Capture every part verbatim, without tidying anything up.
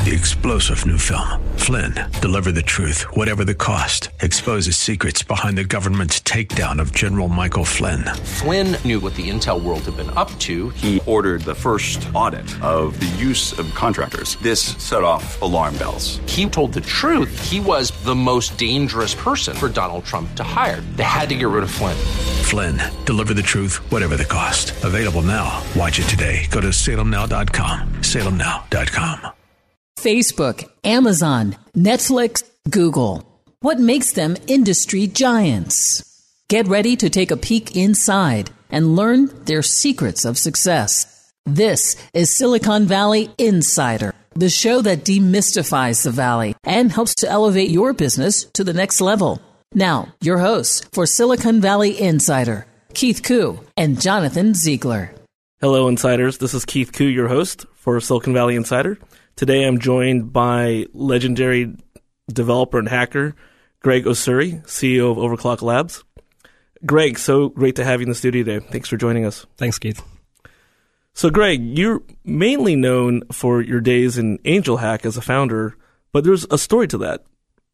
the explosive new film, Flynn, deliver the truth, whatever the cost, exposes secrets behind the government's takedown of General Michael Flynn. Flynn knew what the intel world had been up to. He ordered the first audit of the use of contractors. This set off alarm bells. He told the truth. He was the most dangerous person for Donald Trump to hire. They had to get rid of Flynn. Flynn, deliver the truth, whatever the cost. Available now. Watch it today. Go to salem now dot com. salem now dot com. Facebook, Amazon, Netflix, Google. What makes them industry giants? Get ready to take a peek inside and learn their secrets of success. This is Silicon Valley Insider, the show that demystifies the Valley and helps to elevate your business to the next level. Now, your hosts for Silicon Valley Insider, Keith Koo and Jonathan Ziegler. Hello, Insiders. This is Keith Koo, your host for Silicon Valley Insider. Today, I'm joined by legendary developer and hacker Greg Osuri, C E O of Overclock Labs. Greg, so great to have you in the studio today. Thanks for joining us. Thanks, Keith. So, Greg, you're mainly known for your days in AngelHack as a founder, but there's a story to that.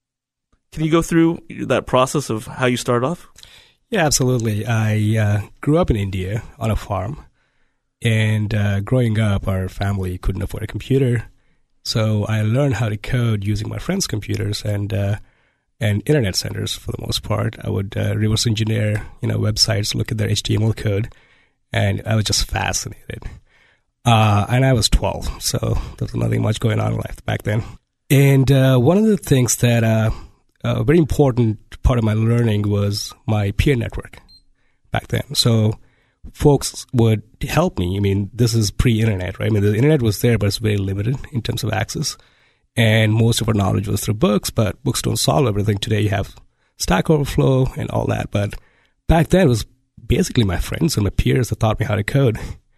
Can you go through that process of how you started off? Yeah, absolutely. I uh, grew up in India on a farm, and uh, growing up, our family couldn't afford a computer. So I learned how to code using my friends' computers and uh, and internet centers for the most part. I would uh, reverse engineer, you know, websites, look at their H T M L code, and I was just fascinated. Uh, and I was twelve, so there was nothing much going on in life back then. And uh, one of the things that uh, a very important part of my learning was my peer network back then. So folks would help me. I mean, this is pre-internet, right? I mean, the internet was there, but it's very limited in terms of access. And most of our knowledge was through books, but books don't solve everything. Today you have Stack Overflow and all that. But back then it was basically my friends and my peers that taught me how to code.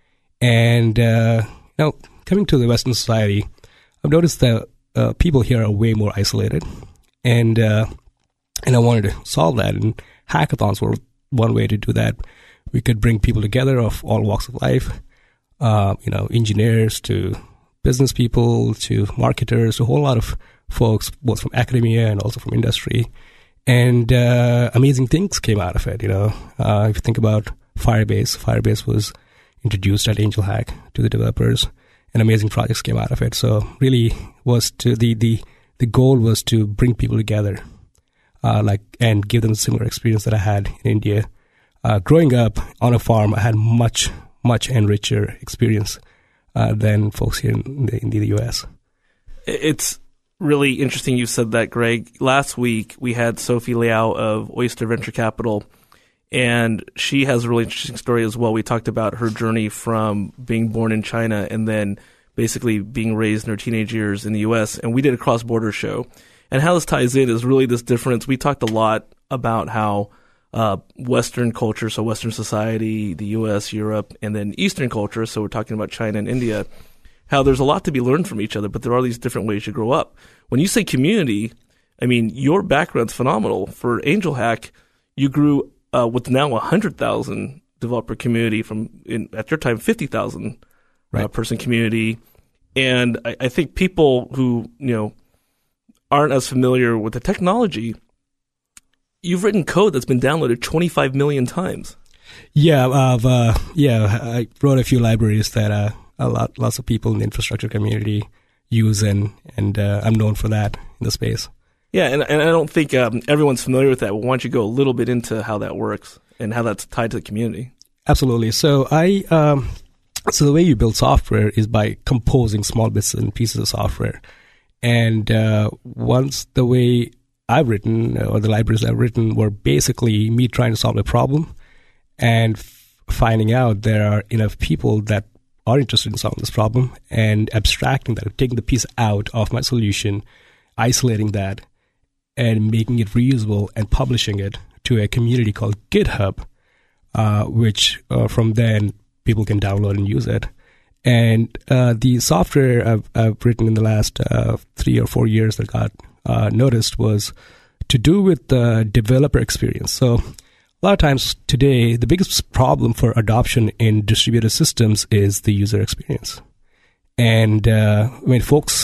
And, uh, you know, coming to the Western society, I've noticed that uh, people here are way more isolated. And, uh, and I wanted to solve that. And hackathons were one way to do that. We could bring people together of all walks of life, uh, you know, engineers to business people to marketers, a whole lot of folks, both from academia and also from industry. And uh, amazing things came out of it, you know. Uh, if you think about Firebase, Firebase was introduced at AngelHack to the developers, and amazing projects came out of it. So really was to the, the, the goal was to bring people together, uh, like and give them a similar experience that I had in India. Uh, growing up on a farm, I had much, much enricher experience uh, than folks here in the, in the U S. It's really interesting you said that, Greg. Last week, we had Sophie Liao of Oyster Venture Capital, and she has a really interesting story as well. We talked about her journey from being born in China and then basically being raised in her teenage years in the U S, and we did a cross-border show. And how this ties in is really this difference. We talked a lot about how Uh, Western culture, so Western society, the U S, Europe, and then Eastern culture, so we're talking about China and India, how there's a lot to be learned from each other, but there are these different ways you grow up. When you say community, I mean, your background's phenomenal. For AngelHack, you grew uh, with now a one hundred thousand developer community from, in, at your time, fifty thousand right. uh, person community. And I, I think people who, you know, aren't as familiar with the technology, you've written code that's been downloaded twenty-five million times. Yeah, I've, uh, yeah, I wrote a few libraries that uh, a lot, lots of people in the infrastructure community use, and and uh, I'm known for that in the space. Yeah, and and I don't think um, everyone's familiar with that. Well, why don't you go a little bit into how that works and how that's tied to the community? Absolutely. So I, um, so the way you build software is by composing small bits and pieces of software, and uh, once the way I've written, or the libraries I've written, were basically me trying to solve a problem and f- finding out there are enough people that are interested in solving this problem and abstracting that, taking the piece out of my solution, isolating that, and making it reusable and publishing it to a community called GitHub, uh, which uh, from then people can download and use it. And uh, the software I've, I've written in the last uh, three or four years that got Uh, noticed was to do with the developer experience. So a lot of times today, the biggest problem for adoption in distributed systems is the user experience. And uh, when folks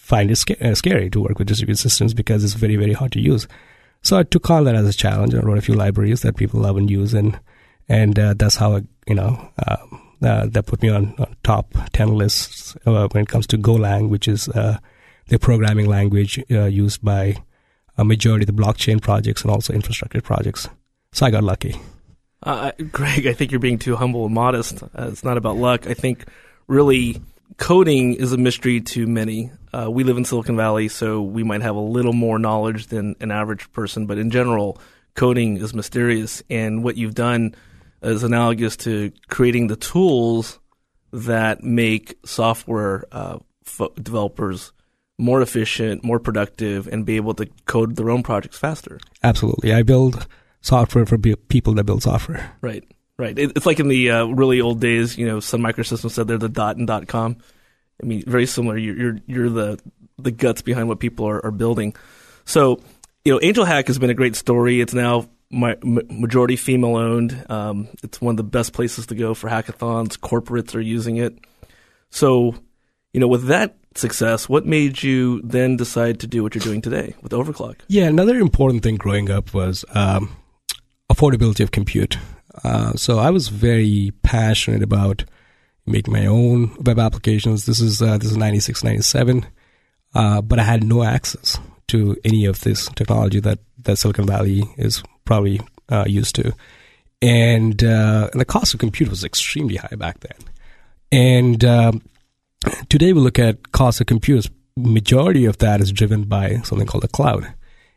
find it sc- uh, scary to work with distributed systems because it's very, very hard to use. So I took on that as a challenge. I wrote a few libraries that people love and use, and and uh, that's how, I, you know, uh, uh, that put me on, on top ten lists uh, when it comes to Golang, which is uh, the programming language uh, used by a majority of the blockchain projects and also infrastructure projects. So I got lucky. Uh, Greg, I think you're being too humble and modest. Uh, it's not about luck. I think really coding is a mystery to many. Uh, we live in Silicon Valley, so we might have a little more knowledge than an average person, but in general, coding is mysterious. And what you've done is analogous to creating the tools that make software uh, f- developers more efficient, more productive, and be able to code their own projects faster. Absolutely. I build software for people that build software. Right, right. It, it's like in the uh, really old days, you know, Sun Microsystems said they're the dot and dot com. I mean, very similar. You're you're, you're the the guts behind what people are, are building. So, you know, Angel Hack has been a great story. It's now my, majority female owned. Um, it's one of the best places to go for hackathons. Corporates are using it. So, you know, with that success, what made you then decide to do what you're doing today with Overclock? Yeah, another important thing growing up was um, affordability of compute. Uh, so I was very passionate about making my own web applications. This is uh, this is ninety-six, ninety-seven, uh, but I had no access to any of this technology that, that Silicon Valley is probably uh, used to. And, uh, and the cost of compute was extremely high back then. And um, today we look at cost of compute. Majority of that is driven by something called the cloud.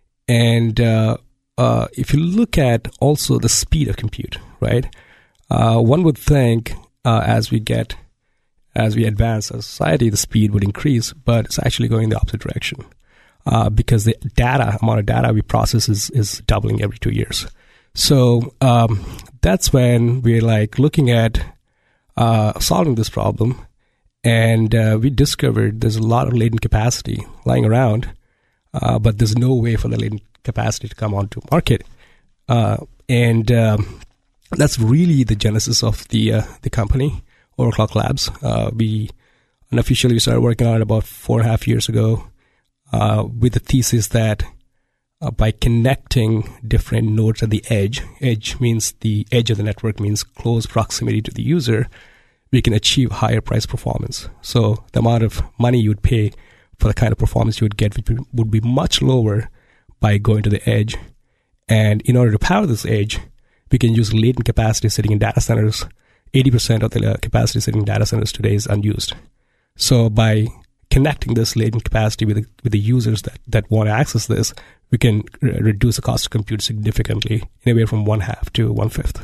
And uh, uh, if you look at also the speed of compute, right? Uh, one would think uh, as we get, as we advance as a society, the speed would increase, but it's actually going in the opposite direction uh, because the data, amount of data we process is, is doubling every two years. So um, that's when we're like looking at uh, solving this problem. And uh, we discovered there's a lot of latent capacity lying around, uh, but there's no way for the latent capacity to come onto market. Uh, and um, that's really the genesis of the uh, the company, Overclock Labs. Uh, we unofficially started working on it about four and a half years ago uh, with the thesis that uh, by connecting different nodes at the edge, edge means the edge of the network means close proximity to the user, we can achieve higher price performance. So the amount of money you would pay for the kind of performance you would get would be much lower by going to the edge. And in order to power this edge, we can use latent capacity sitting in data centers. eighty percent of the capacity sitting in data centers today is unused. So by connecting this latent capacity with the, with the users that, that want to access this, we can r- reduce the cost of compute significantly, anywhere from one half to one fifth.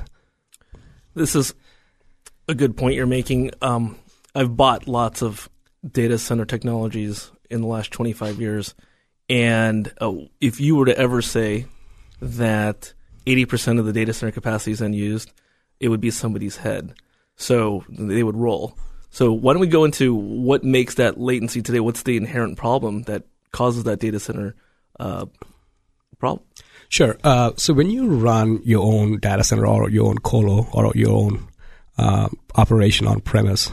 This is a good point you're making. Um, I've bought lots of data center technologies in the last twenty-five years. And uh, if you were to ever say that eighty percent of the data center capacity is unused, it would be somebody's head. So they would roll. So why don't we go into what makes that latency today? What's the inherent problem that causes that data center uh, problem? Sure. Uh, so when you run your own data center or your own colo or your own uh, operation on premise,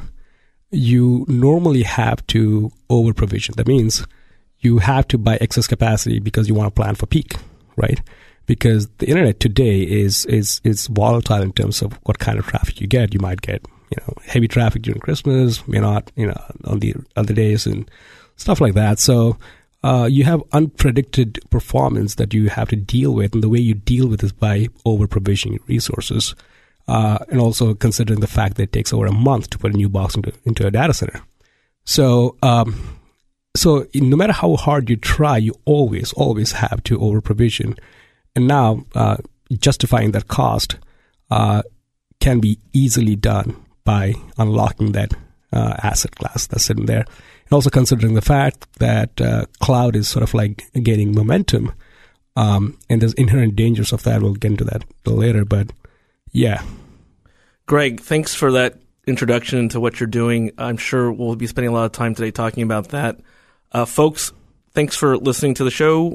you normally have to over provision. That means you have to buy excess capacity because you want to plan for peak, right? Because the internet today is is is volatile in terms of what kind of traffic you get. You might get, you know, heavy traffic during Christmas, may not, you know, on the other days and stuff like that. So uh, you have unpredicted performance that you have to deal with, and the way you deal with is by over provisioning resources, uh, and also considering the fact that it takes over a month to put a new box into into a data center. So. Um, So no matter how hard you try, you always, always have to over-provision. And now uh, justifying that cost uh, can be easily done by unlocking that uh, asset class that's sitting there. And also considering the fact that uh, cloud is sort of like gaining momentum, um, and there's inherent dangers of that. We'll get into that a little later, but yeah. Greg, thanks for that introduction into what you're doing. I'm sure we'll be spending a lot of time today talking about that. Uh, folks, thanks for listening to the show.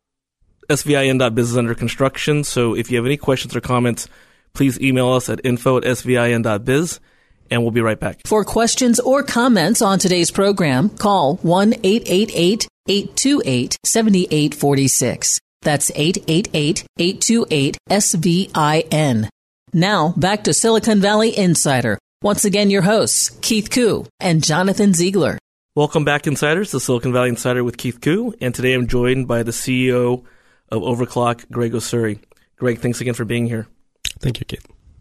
S V I N dot biz is under construction, so if you have any questions or comments, please email us at info at S V I N dot biz. and we'll be right back. For questions or comments on today's program, call one eight eight eight, eight two eight, seven eight four six. That's eight eight eight, eight two eight, S V I N. Now, back to Silicon Valley Insider. Once again, your hosts, Keith Koo and Jonathan Ziegler. Welcome back, Insiders, to Silicon Valley Insider with Keith Koo. And today I'm joined by the C E O of Overclock, Greg Osuri. Greg, thanks again for being here. Thank you, Keith.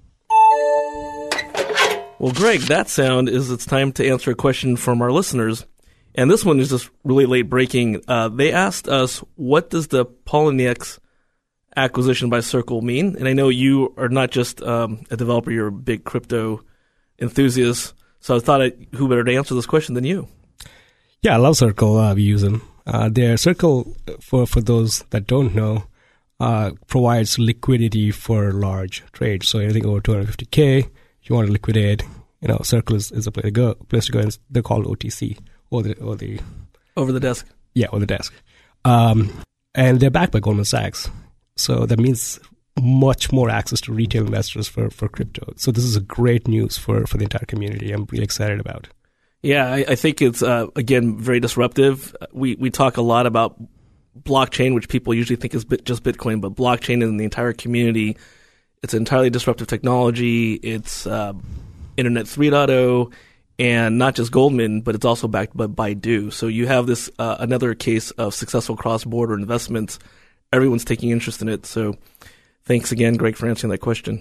Well, Greg, that sound is it's time to answer a question from our listeners. And this one is just really late breaking. Uh, they asked us, what does the Poloniex acquisition by Circle mean? And I know you are not just um, a developer, you're a big crypto enthusiast. So I thought, I, who better to answer this question than you? Yeah, I love Circle. Uh, we use them. Uh, their Circle, for, for those that don't know, uh, provides liquidity for large trades. So anything over two hundred fifty K, if you want to liquidate, you know, Circle is, is a place to go. Place to go. And they're called O T C, or the or the over the desk. Yeah, over the desk. Um, and they're backed by Goldman Sachs. So that means much more access to retail investors for, for crypto. So this is a great news for, for the entire community. I'm really excited about. Yeah, I, I think it's, uh, again, very disruptive. We we talk a lot about blockchain, which people usually think is bit, just Bitcoin, but blockchain in the entire community, it's an entirely disruptive technology. It's uh, Internet three point oh, and not just Goldman, but it's also backed by Baidu. So you have this uh, another case of successful cross-border investments. Everyone's taking interest in it. So thanks again, Greg, for answering that question.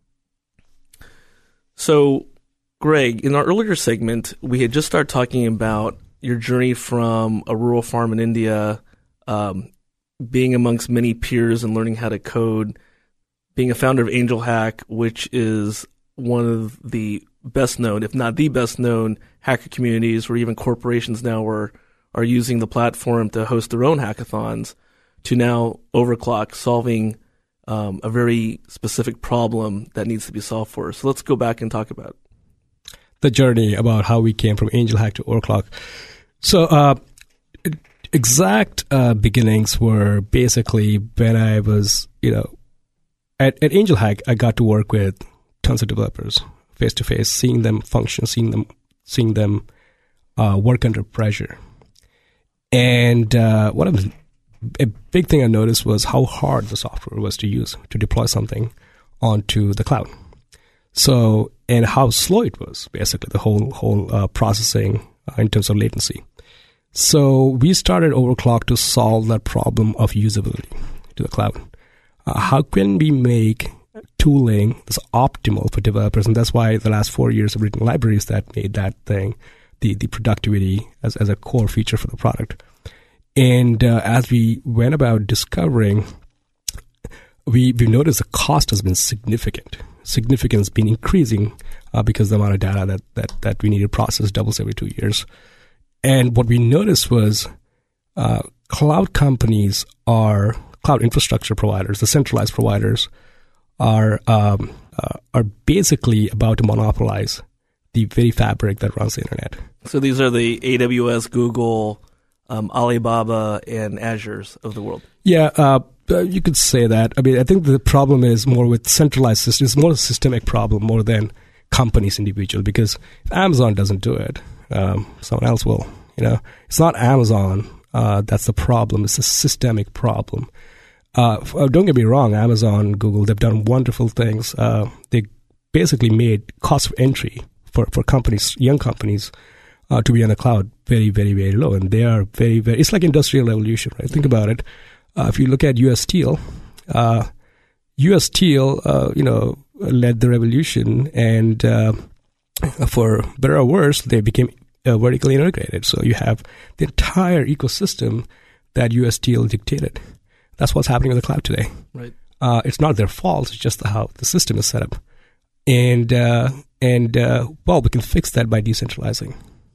So, Greg, in our earlier segment, we had just started talking about your journey from a rural farm in India, um, being amongst many peers and learning how to code, being a founder of AngelHack, which is one of the best known, if not the best known, hacker communities where even corporations now are, are using the platform to host their own hackathons, to now Overclock solving um, a very specific problem that needs to be solved for us. So let's go back and talk about it. The journey about how we came from AngelHack to Overclock. So uh, exact uh, beginnings were basically when I was, you know, at, at AngelHack, I got to work with tons of developers face to face, seeing them function, seeing them, seeing them uh, work under pressure. And uh, what I was, a big thing I noticed was how hard the software was to use to deploy something onto the cloud. So, and how slow it was, basically, the whole whole uh, processing uh, in terms of latency. So we started Overclock to solve that problem of usability to the cloud. Uh, how can we make tooling that's optimal for developers? And that's why the last four years I've written libraries that made that thing, the, the productivity as, as a core feature for the product. And uh, as we went about discovering, we we noticed the cost has been significant. Significance has been increasing uh, because the amount of data that, that, that we need to process doubles every two years. And what we noticed was uh, cloud companies are, cloud infrastructure providers, the centralized providers, are um, uh, are basically about to monopolize the very fabric that runs the internet. So these are the A W S, Google, um, Alibaba, and Azures of the world. Yeah, uh, you could say that. I mean, I think the problem is more with centralized systems. It's more a systemic problem more than companies individual. Because if Amazon doesn't do it, um, someone else will. You know, it's not Amazon uh, that's the problem. It's a systemic problem. Uh, don't get me wrong, Amazon, Google, they've done wonderful things. Uh, they basically made cost of entry for, for companies, young companies, uh, to be on the cloud very, very, very low. And they are very, very, it's like industrial revolution, right? Think about it. Uh, if you look at U S Steel, uh, U S Steel, uh, you know, led the revolution. And uh, for better or worse, they became uh, vertically integrated. So you have the entire ecosystem that U S Steel dictated. That's what's happening with the cloud today. Right. Uh, it's not their fault. It's just how the system is set up. And, uh, and uh, well, we can fix that by decentralizing.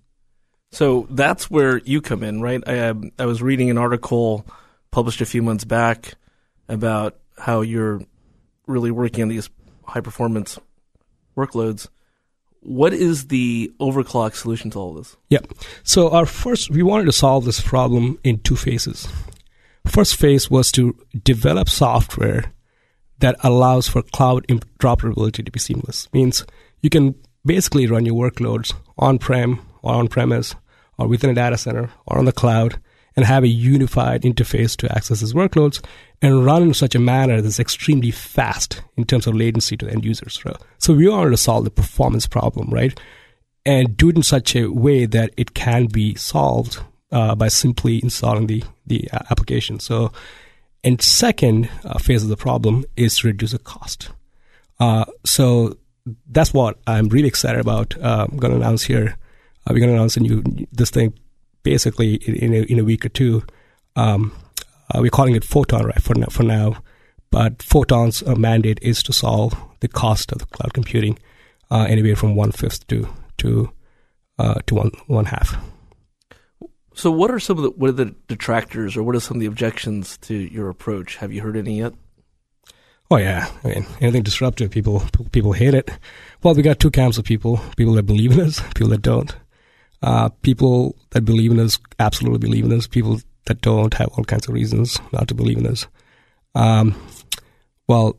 So that's where you come in, right? I, um, I was reading an article published a few months back about how you're really working on these high-performance workloads. What is the Overclock solution to all this? Yeah. So our first, we wanted to solve this problem in two phases. First phase was to develop software that allows for cloud interoperability to be seamless. Means you can basically run your workloads on-prem or on-premise or within a data center or on the cloud and have a unified interface to access these workloads and run in such a manner that's extremely fast in terms of latency to the end users. So we wanted to solve the performance problem, right? And do it in such a way that it can be solved uh, by simply installing the, the uh, application. So, and second uh, phase of the problem is to reduce the cost. Uh, so that's what I'm really excited about. Uh, I'm going to announce here. Uh, we're going to announce a new, this thing basically in a, in a week or two. Um, uh, we're calling it Photon, right, for now, for now. But Photon's uh, mandate is to solve the cost of the cloud computing uh, anywhere from one-fifth to to uh, to one one half. So what are some of the what are the detractors or what are some of the objections to your approach? Have you heard any yet? Oh yeah, I mean anything disruptive, people people hate it. Well, we got two camps of people: people that believe in us, people that don't. Uh, people that believe in us absolutely believe in us. People that don't have all kinds of reasons not to believe in us. Um, well,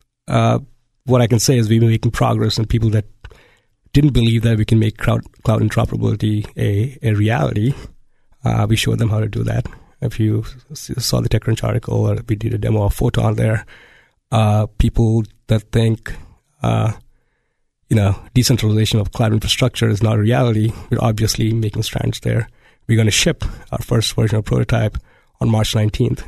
uh, what I can say is we've been making progress, and people that didn't believe that we can make cloud, cloud interoperability a, a reality, uh, we showed them how to do that. If you saw the TechCrunch article, or we did a demo of Photon there, uh, people that think, uh, you know, decentralization of cloud infrastructure is not a reality, we're obviously making strides there. We're going to ship our first version of prototype on March nineteenth.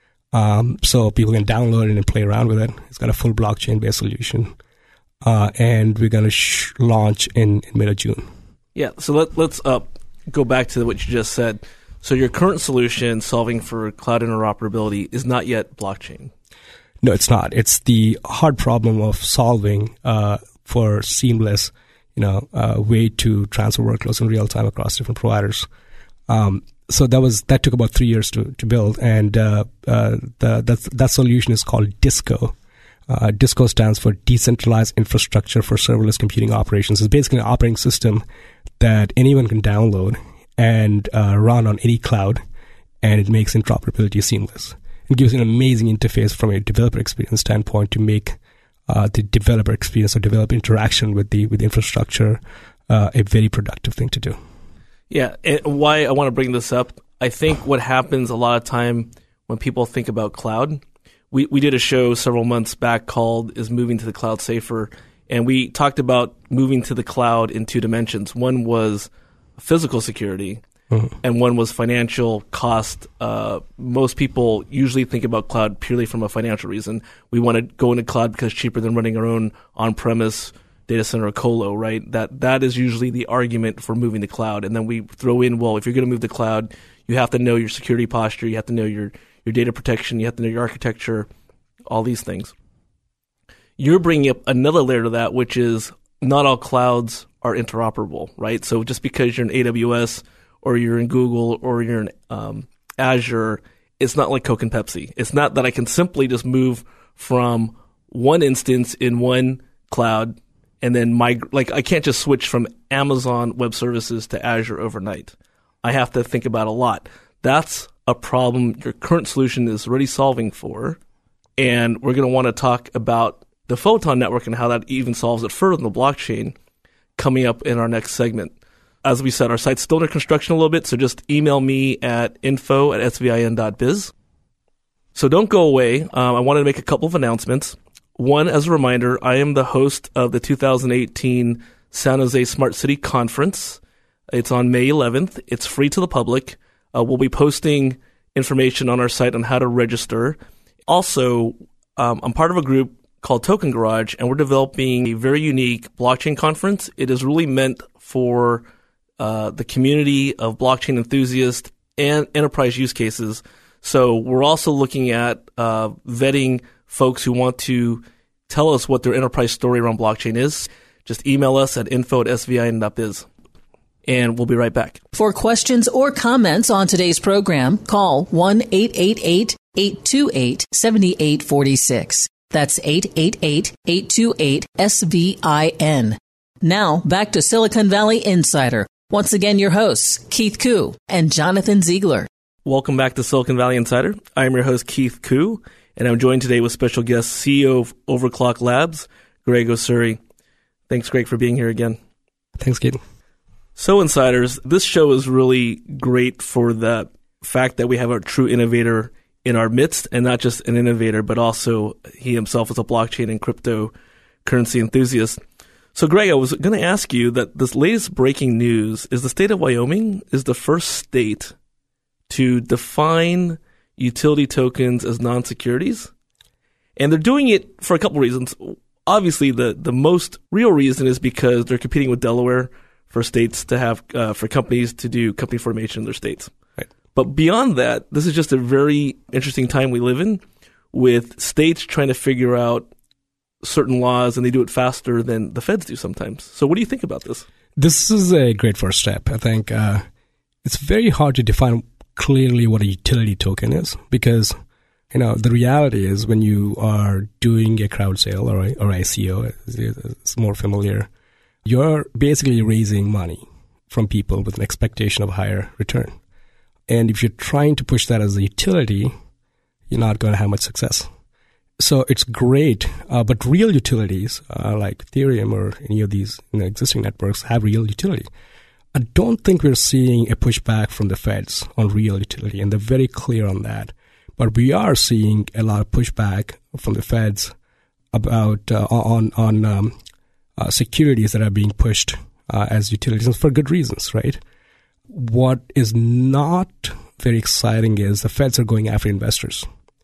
Um, so people can download it and play around with it. It's got a full blockchain-based solution. Uh, and we're going to sh- launch in, in mid of June. Yeah, so let, let's uh, go back to what you just said. So your current solution solving for cloud interoperability is not yet blockchain. No, it's not. It's the hard problem of solving uh, for seamless, you know, uh, way to transfer workloads in real time across different providers. Um, so that was that took about three years to, to build, and uh, uh, the, that that solution is called DISCO. Uh, DISCO stands for Decentralized Infrastructure for Serverless Computing Operations. It's basically an operating system that anyone can download and uh, run on any cloud, and it makes interoperability seamless. It gives an amazing interface from a developer experience standpoint to make uh, the developer experience or developer interaction with the with the infrastructure uh, a very productive thing to do. Yeah, and why I want to bring this up, I think what happens a lot of time when people think about cloud, we, we did a show several months back called Is Moving to the Cloud Safer? And we talked about moving to the cloud in two dimensions. One was physical security, mm-hmm. and one was financial cost. Uh, most people usually think about cloud purely from a financial reason. We want to go into cloud because it's cheaper than running our own on-premise data center or colo, right? That that is usually the argument for moving to cloud. And then we throw in, well, if you're going to move to cloud, you have to know your security posture, you have to know your, your data protection, you have to know your architecture, all these things. You're bringing up another layer to that, which is not all clouds are interoperable, right? So just because you're in A W S or you're in Google or you're in um, Azure, it's not like Coke and Pepsi. It's not that I can simply just move from one instance in one cloud and then migrate. Like I can't just switch from Amazon Web Services to Azure overnight. I have to think about a lot. That's a problem your current solution is already solving for, and we're going to want to talk about the Photon network and how that even solves it further in the blockchain coming up in our next segment. As we said, our site's still under construction a little bit, so just email me at info at svin dot biz. So don't go away. Um, I wanted to make a couple of announcements. One, as a reminder, I am the host of the two thousand eighteen San Jose Smart City Conference. It's on May eleventh. It's free to the public. Uh, we'll be posting information on our site on how to register. Also, um, I'm part of a group called Token Garage, and we're developing a very unique blockchain conference. It is really meant for uh, the community of blockchain enthusiasts and enterprise use cases. So we're also looking at uh, vetting folks who want to tell us what their enterprise story around blockchain is. Just email us at info at svin dot biz. And we'll be right back. For questions or comments on today's program, call one eight eight eight, eight two eight, seven eight four six. That's eight eight eight, eight two eight, S V I N. Now, back to Silicon Valley Insider. Once again, your hosts, Keith Koo and Jonathan Ziegler. Welcome back to Silicon Valley Insider. I am your host, Keith Koo, and I'm joined today with special guest, C E O of Overclock Labs, Greg Osuri. Thanks, Greg, for being here again. Thanks, Keaton. So, Insiders, this show is really great for the fact that we have a true innovator in our midst, and not just an innovator, but also he himself is a blockchain and cryptocurrency enthusiast. So, Greg, I was going to ask you that this latest breaking news is the state of Wyoming is the first state to define utility tokens as non-securities. And they're doing it for a couple reasons. Obviously, the, the most real reason is because they're competing with Delaware for states to have, uh, for companies to do company formation in their states. Right. But beyond that, this is just a very interesting time we live in with states trying to figure out certain laws, and they do it faster than the feds do sometimes. So what do you think about this? This is a great first step. I think uh, it's very hard to define clearly what a utility token is because, you know, the reality is when you are doing a crowd sale or, a, or I C O, it's more familiar, you're basically raising money from people with an expectation of a higher return. And if you're trying to push that as a utility, you're not going to have much success. So it's great, uh, but real utilities uh, like Ethereum or any of these you know, existing networks have real utility. I don't think we're seeing a pushback from the feds on real utility, and they're very clear on that. But we are seeing a lot of pushback from the feds about uh, on on um, uh, securities that are being pushed uh, as utilities, and for good reasons, right? What is not very exciting is the feds are going after investors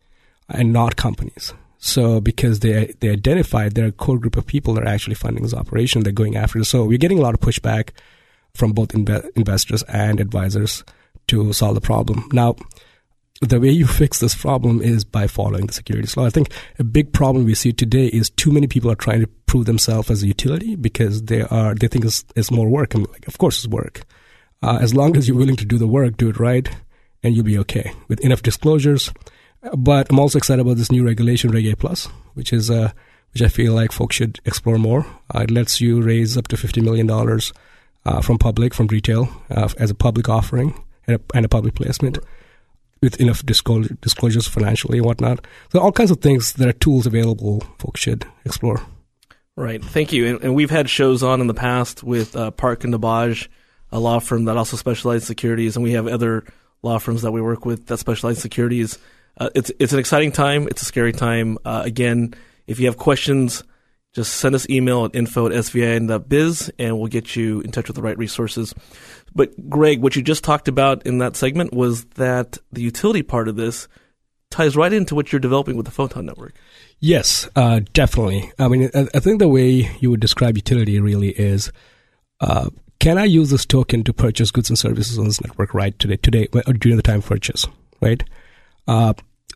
and not companies. So because they they identified there are a core group of people that are actually funding this operation, they're going after it. So we're getting a lot of pushback from both inve- investors and advisors to solve the problem. Now, the way you fix this problem is by following the securities law. I think a big problem we see today is too many people are trying to prove themselves as a utility because they are they think it's, it's more work. I'm like, of course it's work. Uh, as long as you're willing to do the work, do it right, and you'll be okay with enough disclosures. But I'm also excited about this new regulation, Reg A Plus, which is uh, which I feel like folks should explore more. Uh, it lets you raise up to fifty million dollars uh, from public, from retail, uh, as a public offering and a, and a public placement with enough disclosure, disclosures financially and whatnot. So all kinds of things, there are tools available folks should explore. Right. Thank you. And, and we've had shows on in the past with uh, Park and DeBage, a law firm that also specializes in securities, and we have other law firms that we work with that specialize in securities. Uh, it's it's an exciting time. It's a scary time. Uh, again, if you have questions, just send us email at info at s v i n dot biz, and we'll get you in touch with the right resources. But, Greg, what you just talked about in that segment was that the utility part of this ties right into what you're developing with the Photon Network. Yes, uh, definitely. I mean, I, I think the way you would describe utility really is, uh, can I use this token to purchase goods and services on this network right today, today or during the time of purchase, right? Uh,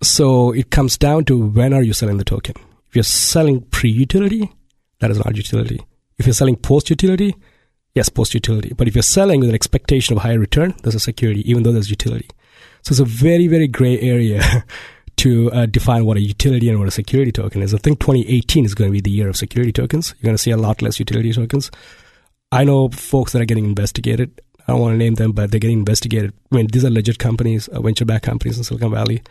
so it comes down to when are you selling the token. If you're selling pre-utility, that is not utility. If you're selling post-utility, yes, post-utility. But if you're selling with an expectation of higher return, there's a security, even though there's utility. So it's a very, very gray area to uh, define what a utility and what a security token is. I think twenty eighteen is going to be the year of security tokens. You're going to see a lot less utility tokens. I know folks that are getting investigated. I don't want to name them, but they're getting investigated. I mean, these are legit companies, uh, venture-backed companies in Silicon Valley.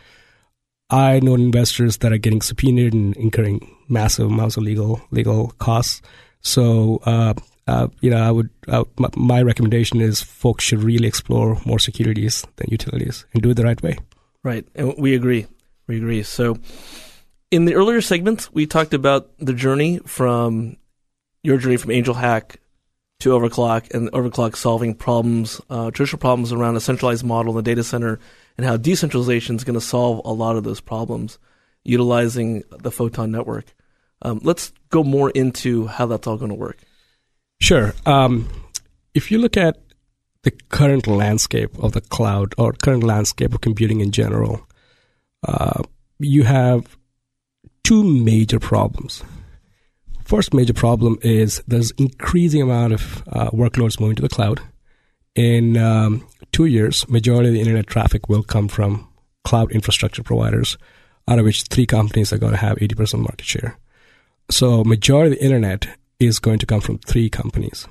I know investors that are getting subpoenaed and incurring massive amounts of legal legal costs. So, uh, uh, you know, I would uh, my, my recommendation is folks should really explore more securities than utilities and do it the right way. Right, and we agree. We agree. So, in the earlier segments, we talked about the journey from your journey from Angel Hack to Overclock, and Overclock solving problems, uh, traditional problems around a centralized model in the data center, and how decentralization is going to solve a lot of those problems utilizing the Photon Network. Um, let's go more into how that's all going to work. Sure. Um, if you look at the current landscape of the cloud or current landscape of computing in general, uh, you have two major problems. First major problem is there's increasing amount of uh, workloads moving to the cloud. In um, two years, majority of the internet traffic will come from cloud infrastructure providers, out of which three companies are going to have eighty percent market share. So majority of the internet is going to come from three companies.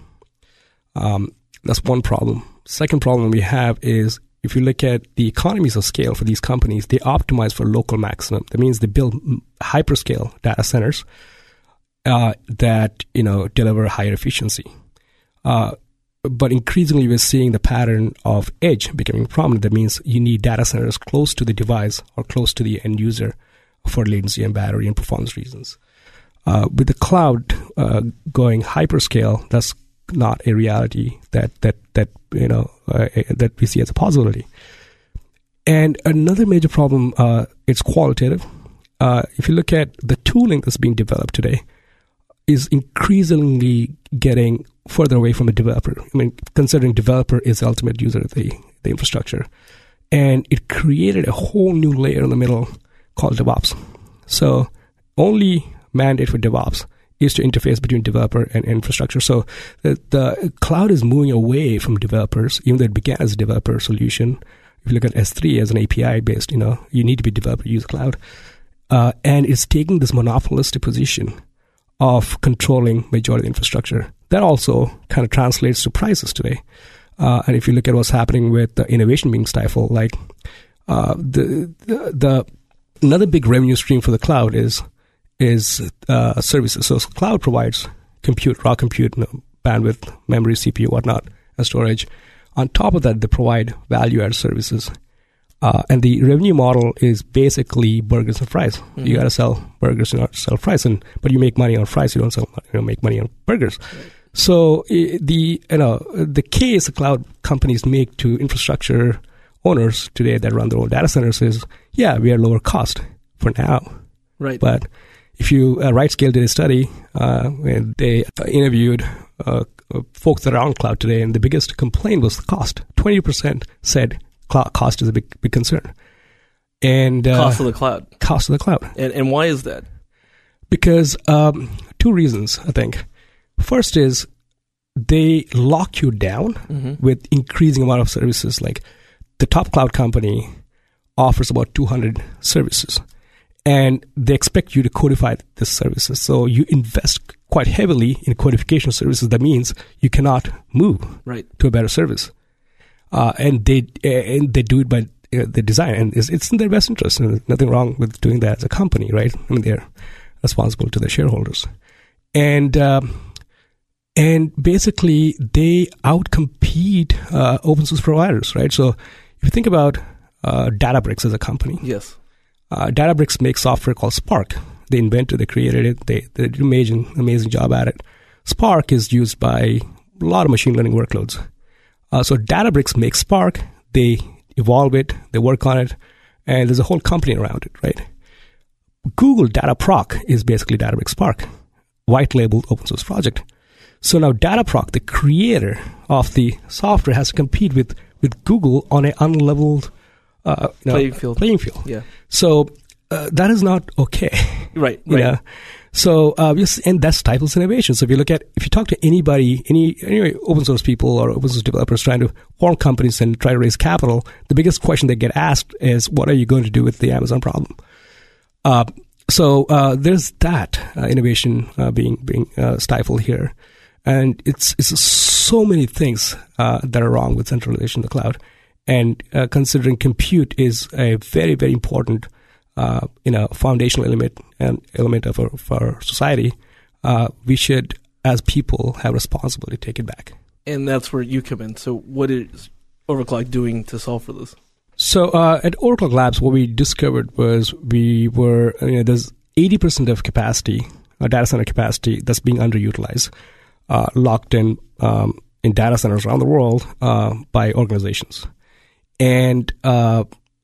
Um, that's one problem. Second problem we have is if you look at the economies of scale for these companies, they optimize for local maximum. That means they build hyperscale data centers uh, that, you know, deliver higher efficiency. Uh, but increasingly, we're seeing the pattern of edge becoming prominent. That means you need data centers close to the device or close to the end user for latency and battery and performance reasons. Uh, with the cloud uh, going hyperscale, that's not a reality that that that you know uh, that we see as a possibility. And another major problem, uh, it's qualitative. Uh, if you look at the tooling that's being developed today, is increasingly getting further away from the developer. I mean, considering developer is the ultimate user of the, the infrastructure, and it created a whole new layer in the middle called DevOps. So only mandate for DevOps is to interface between developer and infrastructure. So the, the cloud is moving away from developers, even though it began as a developer solution. If you look at S three as an A P I-based, you know, you need to be developer to use cloud. Uh, and it's taking this monopolistic position of controlling majority of the infrastructure. That also kind of translates to prices today. Uh, and if you look at what's happening with the innovation being stifled, like uh, the, the the another big revenue stream for the cloud is is uh, services. So cloud provides compute, raw compute, you know, bandwidth, memory, C P U, whatnot, and storage. On top of that, they provide value-added services. Uh, and the revenue model is basically burgers and fries. Mm-hmm. You got to sell burgers, you not sell fries, and but you make money on fries. You don't sell, you don't make money on burgers. Right. So the you know the case the cloud companies make to infrastructure owners today that run their own data centers is, yeah, we are lower cost for now. Right. But if you uh, RightScale did a study, uh, and they interviewed uh, folks that are on cloud today, and the biggest complaint was the cost. Twenty percent said cost is a big big concern. And uh, cost of the cloud. Cost of the cloud. And and why is that? Because um, two reasons, I think. First is they lock you down mm-hmm. with increasing amount of services. Like the top cloud company offers about two hundred services, and they expect you to codify the services. So you invest quite heavily in codification services. That means you cannot move right. to a better service. Uh, and they and they do it by uh, the design, and it's, it's in their best interest. And there's nothing wrong with doing that as a company, right? I mean, they're responsible to their shareholders, and um, and basically they outcompete uh, open source providers, right? So if you think about uh, Databricks as a company, yes, uh, Databricks makes software called Spark. They invented, they created it, they they did an amazing amazing job at it. Spark is used by a lot of machine learning workloads. Uh, so Databricks makes Spark, they evolve it, they work on it, and there's a whole company around it, right? Google Dataproc is basically Databricks Spark, white labeled open source project. So now Dataproc, the creator of the software, has to compete with, with Google on an unleveled uh, you know, playing field. Playing field. Yeah. So uh, that is not okay. Right. you right. know? So, uh, yes, and that stifles innovation. So if you look at, if you talk to anybody, any, any open source people or open source developers trying to form companies and try to raise capital, the biggest question they get asked is, what are you going to do with the Amazon problem? Uh, so uh, there's that uh, innovation uh, being being uh, stifled here. And it's, it's so many things uh, that are wrong with centralization of the cloud. And uh, considering compute is a very, very important Uh, you know, foundational element and element of our, of our society, uh, we should, as people, have responsibility to take it back. And that's where you come in. So what is Overclock doing to solve for this? So uh, at Overclock Labs, what we discovered was we were, you know, there's eighty percent of capacity, uh, data center capacity, that's being underutilized, uh, locked in um, in data centers around the world uh, by organizations. And uh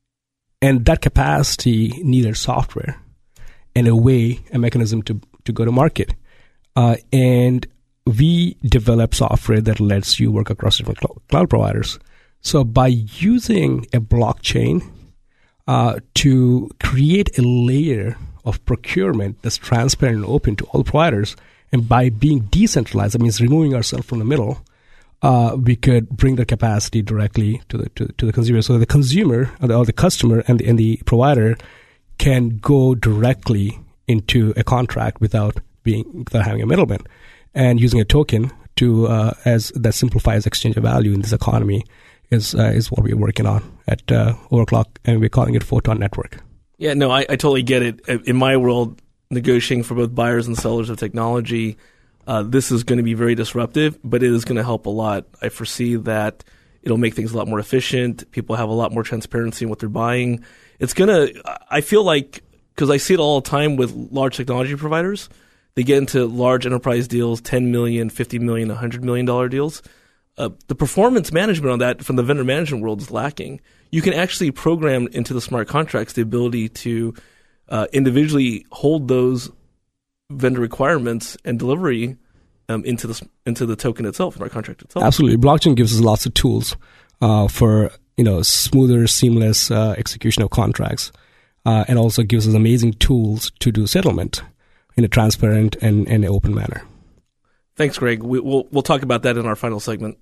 And that capacity needed software and a way, a mechanism to, to go to market. Uh, and we developed software that lets you work across different cl- cloud providers. So by using a blockchain uh, to create a layer of procurement that's transparent and open to all providers, and by being decentralized, that means removing ourselves from the middle, Uh, we could bring the capacity directly to the to, to the consumer. So the consumer or the, or the customer and the, and the provider can go directly into a contract without being without having a middleman, and using a token to uh, as that simplifies exchange of value in this economy is uh, is what we're working on at uh, Overclock, and we're calling it Photon Network. Yeah, no, I, I totally get it. In my world, negotiating for both buyers and sellers of technology, uh, this is going to be very disruptive, but it is going to help a lot. I foresee that it'll make things a lot more efficient. People have a lot more transparency in what they're buying. It's going to, I feel like, because I see it all the time with large technology providers, they get into large enterprise deals, ten million dollars, fifty million dollars, one hundred million dollars deals. Uh, the performance management on that from the vendor management world is lacking. You can actually program into the smart contracts the ability to uh, individually hold those vendor requirements and delivery um, into the into the token itself, smart contract itself. Absolutely, blockchain gives us lots of tools uh, for you know smoother, seamless uh, execution of contracts, uh, and also gives us amazing tools to do settlement in a transparent and, and open manner. Thanks, Greg. We, we'll we'll talk about that in our final segment.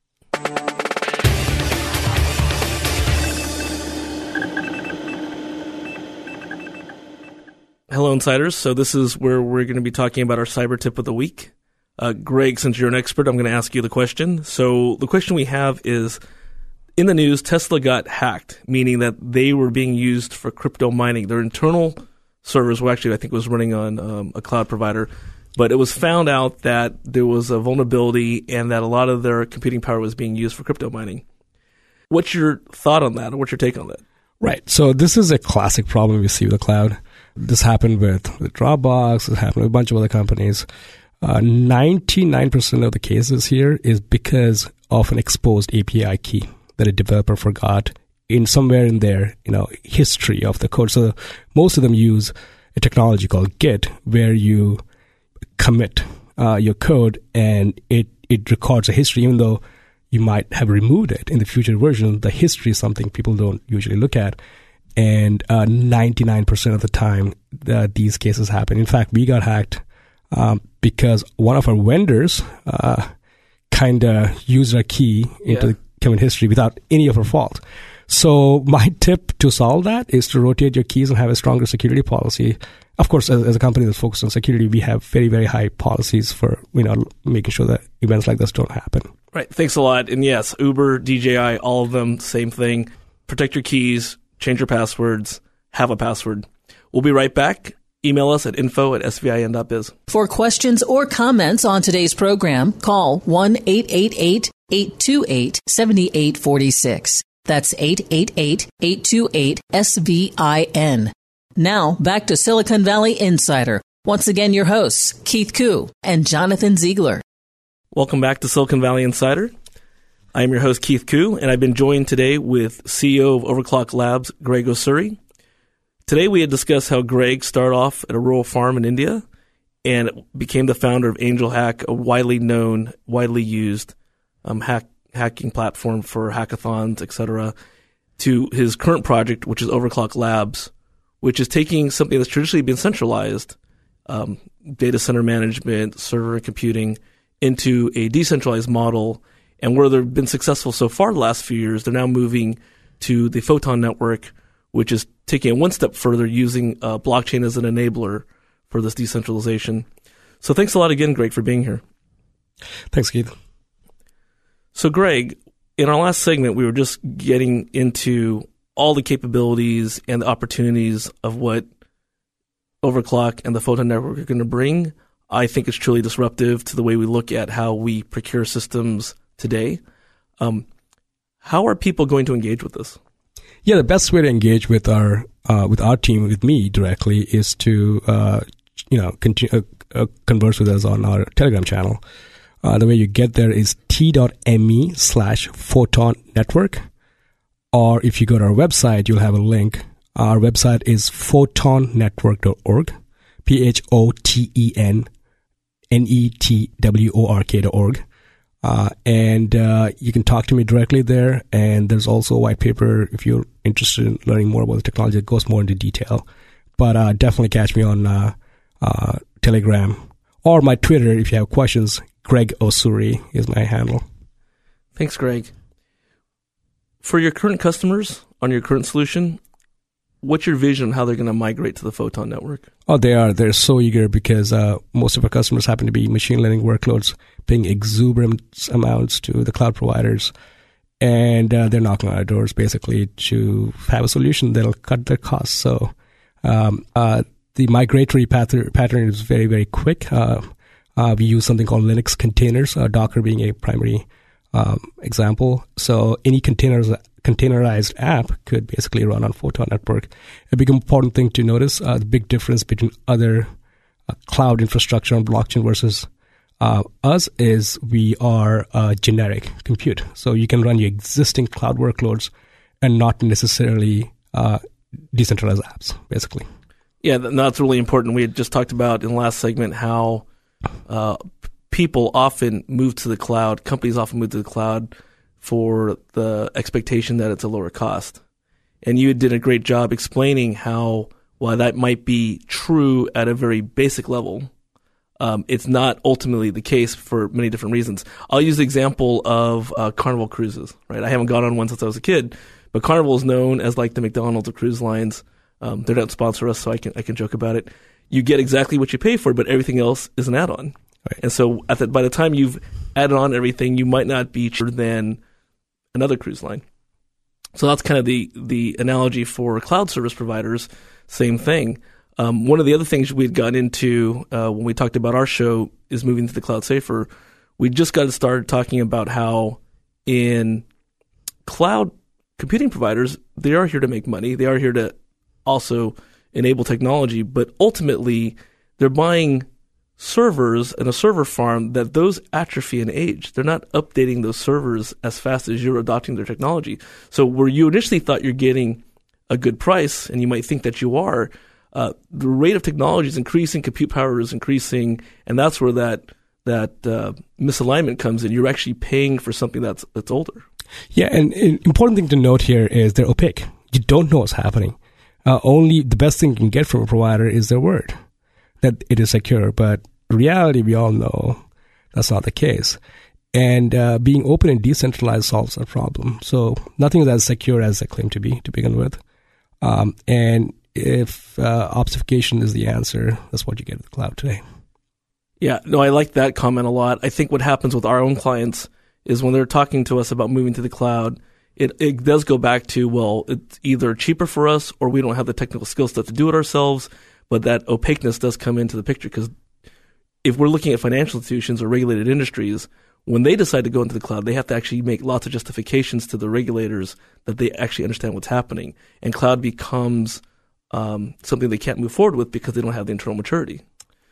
Hello, Insiders. So this is where we're going to be talking about our cyber tip of the week. Uh, Greg, since you're an expert, I'm going to ask you the question. So the question we have is, in the news, Tesla got hacked, meaning that they were being used for crypto mining. Their internal servers were actually, I think, was running on um, a cloud provider. But it was found out that there was a vulnerability and that a lot of their computing power was being used for crypto mining. What's your thought on that, or what's your take on that? Right. So this is a classic problem we see with the cloud. This happened with, with Dropbox. It happened with a bunch of other companies. Uh, ninety-nine percent of the cases here is because of an exposed A P I key that a developer forgot in somewhere in their you know history of the code. So most of them use a technology called Git, where you commit uh, your code and it, it records a history, even though you might have removed it in the future version. The history is something people don't usually look at. And uh, ninety-nine percent of the time, uh, these cases happen. In fact, we got hacked um, because one of our vendors uh, kind of used our key into yeah. the commit history without any of our fault. So my tip to solve that is to rotate your keys and have a stronger security policy. Of course, as, as a company that's focused on security, we have very, very high policies for you know making sure that events like this don't happen. Right. Thanks a lot. And yes, Uber, D J I, all of them, same thing. Protect your keys, change your passwords, have a password. We'll be right back. Email us at info at s v i n dot biz. For questions or comments on today's program, call one eight eight eight, eight two eight, seven eight four six. That's eight eight eight, eight two eight, S V I N. Now, back to Silicon Valley Insider. Once again, your hosts, Keith Koo and Jonathan Ziegler. Welcome back to Silicon Valley Insider. I am your host, Keith Koo, and I've been joined today with C E O of Overclock Labs, Greg Osuri. Today, we had discussed how Greg started off at a rural farm in India and became the founder of Angel Hack, a widely known, widely used um, hack, hacking platform for hackathons, et cetera, to his current project, which is Overclock Labs, which is taking something that's traditionally been centralized, um, data center management, server computing, into a decentralized model. And where they've been successful so far the last few years, they're now moving to the Photon network, which is taking it one step further, using uh, blockchain as an enabler for this decentralization. So thanks a lot again, Greg, for being here. Thanks, Keith. So, Greg, in our last segment, we were just getting into all the capabilities and the opportunities of what Overclock and the Photon network are going to bring. I think it's truly disruptive to the way we look at how we procure systems today. Um, how are people going to engage with this? Yeah, the best way to engage with our uh, with our team, with me directly, is to uh, you know continue, uh, uh, converse with us on our Telegram channel. Uh, the way you get there is t.me slash photon network, or if you go to our website, you'll have a link. Our website is photon network dot org, P H O T E N N E T W O R K dot org. Uh, and uh, you can talk to me directly there. And there's also a white paper if you're interested in learning more about the technology that goes more into detail. But uh, definitely catch me on uh, uh, Telegram or my Twitter if you have questions. Greg Osuri is my handle. Thanks, Greg. For your current customers on your current solution, what's your vision on how they're going to migrate to the Photon network? Oh, they are. They're so eager because uh, most of our customers happen to be machine learning workloads paying exuberant amounts to the cloud providers. And uh, they're knocking on our doors basically to have a solution that'll cut their costs. So um, uh, the migratory pattern, pattern is very, very quick. Uh, uh, we use something called Linux containers, uh, Docker being a primary um, example. So any containers, containerized app could basically run on Photon Network. A big important thing to notice, uh, the big difference between other uh, cloud infrastructure on blockchain versus uh, us is we are uh, generic compute. So you can run your existing cloud workloads and not necessarily uh, decentralized apps, basically. Yeah, that's really important. We had just talked about in the last segment how uh, people often move to the cloud, companies often move to the cloud for the expectation that it's a lower cost. And you did a great job explaining how, while that might be true at a very basic level, um, it's not ultimately the case for many different reasons. I'll use the example of uh, Carnival cruises, right? I haven't gone on one since I was a kid, but Carnival is known as like the McDonald's of cruise lines. Um, they don't sponsor us, so I can I can joke about it. You get exactly what you pay for, but everything else is an add-on. Right. And so at the, by the time you've added on everything, you might not be cheaper than another cruise line. So that's kind of the, the analogy for cloud service providers. Same thing. Um, one of the other things we had gotten into uh, when we talked about our show is moving to the cloud safer. We just got started talking about how in cloud computing providers, they are here to make money. They are here to also enable technology, but ultimately they're buying servers in a server farm that those atrophy in age. They're not updating those servers as fast as you're adopting their technology. So where you initially thought you're getting a good price, and you might think that you are, uh, the rate of technology is increasing, compute power is increasing, and that's where that that uh, misalignment comes in. You're actually paying for something that's that's older. Yeah, and an important thing to note here is they're opaque. You don't know what's happening. Uh, only the best thing you can get from a provider is their word that it is secure. But in reality, we all know that's not the case. And uh, being open and decentralized solves that problem. So nothing is as secure as they claim to be to begin with. Um, and if uh, obfuscation is the answer, that's what you get in the cloud today. Yeah, no, I like that comment a lot. I think what happens with our own clients is when they're talking to us about moving to the cloud, It it does go back to, well, it's either cheaper for us or we don't have the technical skill set to do it ourselves, but that opaqueness does come into the picture because if we're looking at financial institutions or regulated industries, when they decide to go into the cloud, they have to actually make lots of justifications to the regulators that they actually understand what's happening. And cloud becomes um, something they can't move forward with because they don't have the internal maturity.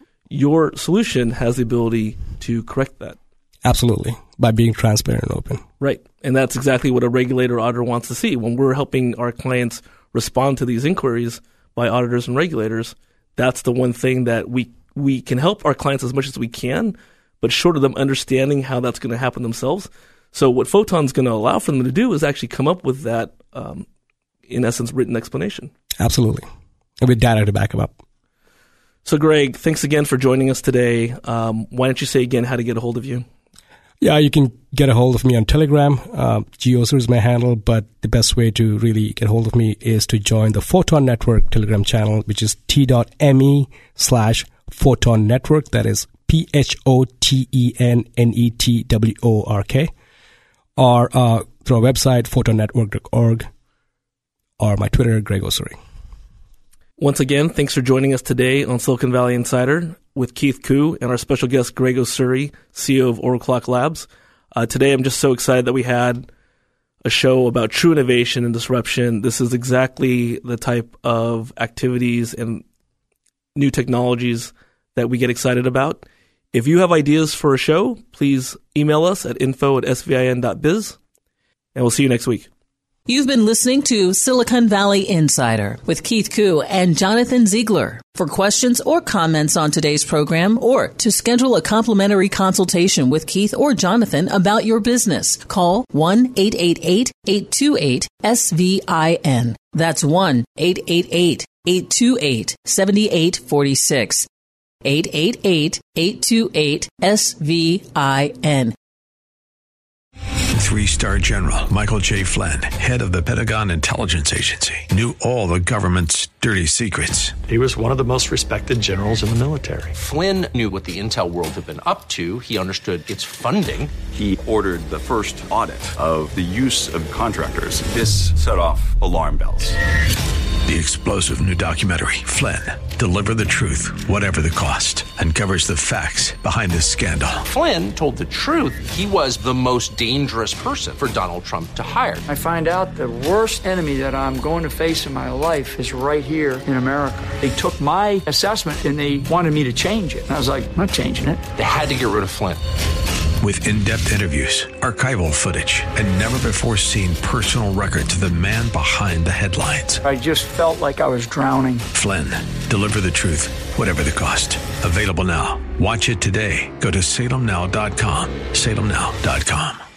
Your solution has the ability to correct that. Absolutely, by being transparent and open. Right. And that's exactly what a regulator or auditor wants to see. When we're helping our clients respond to these inquiries by auditors and regulators, that's the one thing that we we can help our clients as much as we can, but short of them understanding how that's going to happen themselves. So what Photon's going to allow for them to do is actually come up with that, um, in essence, written explanation. Absolutely. And with data to back them up. So, Greg, thanks again for joining us today. Um, why don't you say again how to get a hold of you? Yeah, you can get a hold of me on Telegram. Uh, Geoser is my handle, but the best way to really get a hold of me is to join the Photon Network Telegram channel, which is t.me slash Photon Network. That is P H O T E N N E T W O R K. Or uh, through our website, photon network dot org, or my Twitter, Greg Osuri. Once again, thanks for joining us today on Silicon Valley Insider with Keith Koo and our special guest, Greg Osuri, C E O of Overclock Labs. Uh, today, I'm just so excited that we had a show about true innovation and disruption. This is exactly the type of activities and new technologies that we get excited about. If you have ideas for a show, please email us at info at s v i n dot biz, and we'll see you next week. You've been listening to Silicon Valley Insider with Keith Koo and Jonathan Ziegler. For questions or comments on today's program or to schedule a complimentary consultation with Keith or Jonathan about your business, call one eight eight eight, eight two eight, S V I N. That's one eight eight eight, eight two eight, seven eight four six. eight eight eight, eight two eight, S V I N. Three-star General Michael J. Flynn, head of the Pentagon Intelligence Agency, knew all the government's dirty secrets. He was one of the most respected generals in the military. Flynn knew what the intel world had been up to. He understood its funding. He ordered the first audit of the use of contractors. This set off alarm bells. The explosive new documentary, Flynn, deliver the truth, whatever the cost, uncovers the facts behind this scandal. Flynn told the truth. He was the most dangerous person for Donald Trump to hire. I find out the worst enemy that I'm going to face in my life is right here in America. They took my assessment and they wanted me to change it. And I was like, I'm not changing it. They had to get rid of Flynn. With in-depth interviews, archival footage, and never-before-seen personal records of the man behind the headlines. I just felt like I was drowning. Flynn, deliver the truth, whatever the cost. Available now. Watch it today. Go to salem now dot com. salem now dot com.